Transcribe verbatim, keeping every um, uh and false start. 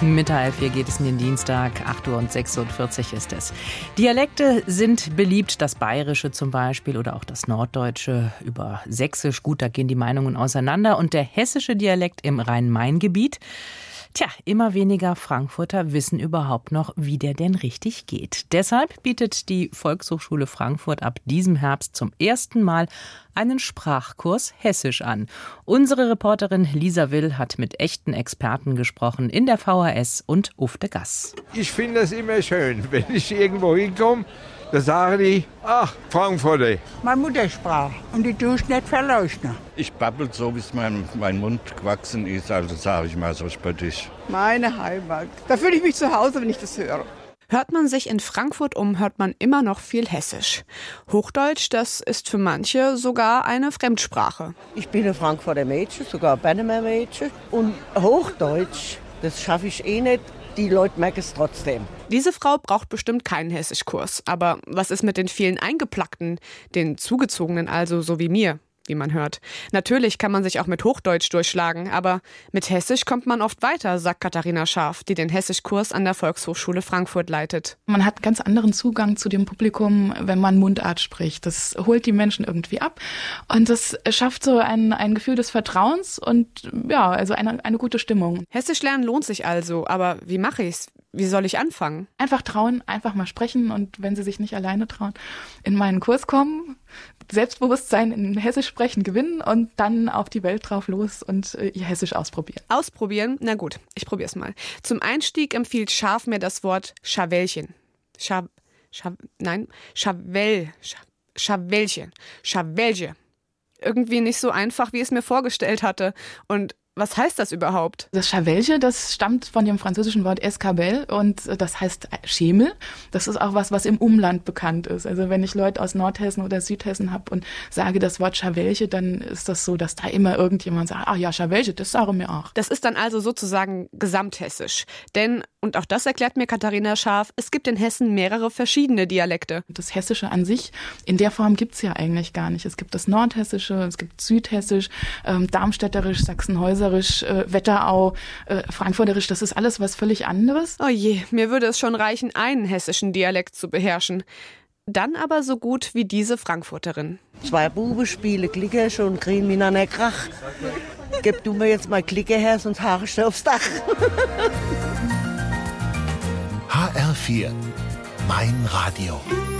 Mit H L vier geht es in den Dienstag, acht Uhr und sechsundvierzig ist es. Dialekte sind beliebt, das Bayerische zum Beispiel oder auch das Norddeutsche. Über Sächsisch, gut, da gehen die Meinungen auseinander. Und der hessische Dialekt im Rhein-Main-Gebiet. Tja, immer weniger Frankfurter wissen überhaupt noch, wie der denn richtig geht. Deshalb bietet die Volkshochschule Frankfurt ab diesem Herbst zum ersten Mal einen Sprachkurs Hessisch an. Unsere Reporterin Lisa Will hat mit echten Experten gesprochen in der V H S und auf der Gass. Ich finde es immer schön, wenn ich irgendwo hinkomme, da sagen die, ach, Frankfurter. Meine Muttersprache und die tue ich nicht verleugnen. Ich babbel so, bis mein, mein Mund gewachsen ist, also sage ich mal so spöttisch. Meine Heimat. Da fühle ich mich zu Hause, wenn ich das höre. Hört man sich in Frankfurt um, hört man immer noch viel Hessisch. Hochdeutsch, das ist für manche sogar eine Fremdsprache. Ich bin ein Frankfurter Mädchen, sogar ein Berner Mädchen. Und Hochdeutsch, das schaffe ich eh nicht. Die Leute merken es trotzdem. Diese Frau braucht bestimmt keinen Hessischkurs. Aber was ist mit den vielen Eingeplackten, den Zugezogenen also, so wie mir, wie man hört? Natürlich kann man sich auch mit Hochdeutsch durchschlagen, aber mit Hessisch kommt man oft weiter, sagt Katharina Scharf, die den Hessischkurs an der Volkshochschule Frankfurt leitet. Man hat ganz anderen Zugang zu dem Publikum, wenn man Mundart spricht. Das holt die Menschen irgendwie ab und das schafft so ein, ein Gefühl des Vertrauens und ja, also eine, eine gute Stimmung. Hessisch lernen lohnt sich also, aber wie mache ich's? Wie soll ich anfangen? Einfach trauen, einfach mal sprechen und wenn Sie sich nicht alleine trauen, in meinen Kurs kommen, Selbstbewusstsein in Hessisch sprechen gewinnen und dann auf die Welt drauf los und äh, ihr Hessisch ausprobieren. Ausprobieren? Na gut, ich probier's mal. Zum Einstieg empfiehlt Scharf mir das Wort Schawelchen. Scha, Scha, nein, Schawel, Scha, Schawelchen, Schawelche. Irgendwie nicht so einfach, wie ich es mir vorgestellt hatte. Und was heißt das überhaupt? Das Schawelche, das stammt von dem französischen Wort Escabelle und das heißt Schemel. Das ist auch was, was im Umland bekannt ist. Also wenn ich Leute aus Nordhessen oder Südhessen habe und sage das Wort Schawelche, dann ist das so, dass da immer irgendjemand sagt, ach ja, Schawelche, das sagen wir auch. Das ist dann also sozusagen gesamthessisch. Denn, und auch das erklärt mir Katharina Scharf, es gibt in Hessen mehrere verschiedene Dialekte. Das Hessische an sich, in der Form gibt's ja eigentlich gar nicht. Es gibt das Nordhessische, es gibt Südhessisch, ähm, Darmstädterisch, Sachsenhäuserisch, äh, Wetterau, äh, Frankfurterisch, das ist alles was völlig anderes. Oh je, mir würde es schon reichen, einen hessischen Dialekt zu beherrschen. Dann aber so gut wie diese Frankfurterin. Zwei Buben spielen Klicker schon kriegen miteinander Krach. Gib du mir jetzt mal Klicker her, sonst haare ich dir aufs Dach. H R vier, mein Radio.